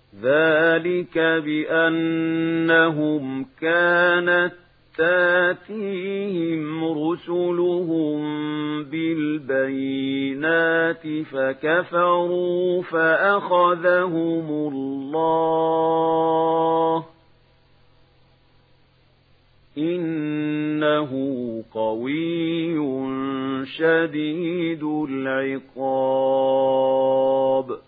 ذلك بأنهم كانت تاتيهم رسلهم بالبينات فكفروا فأخذهم الله إنه قوي شديد العقاب.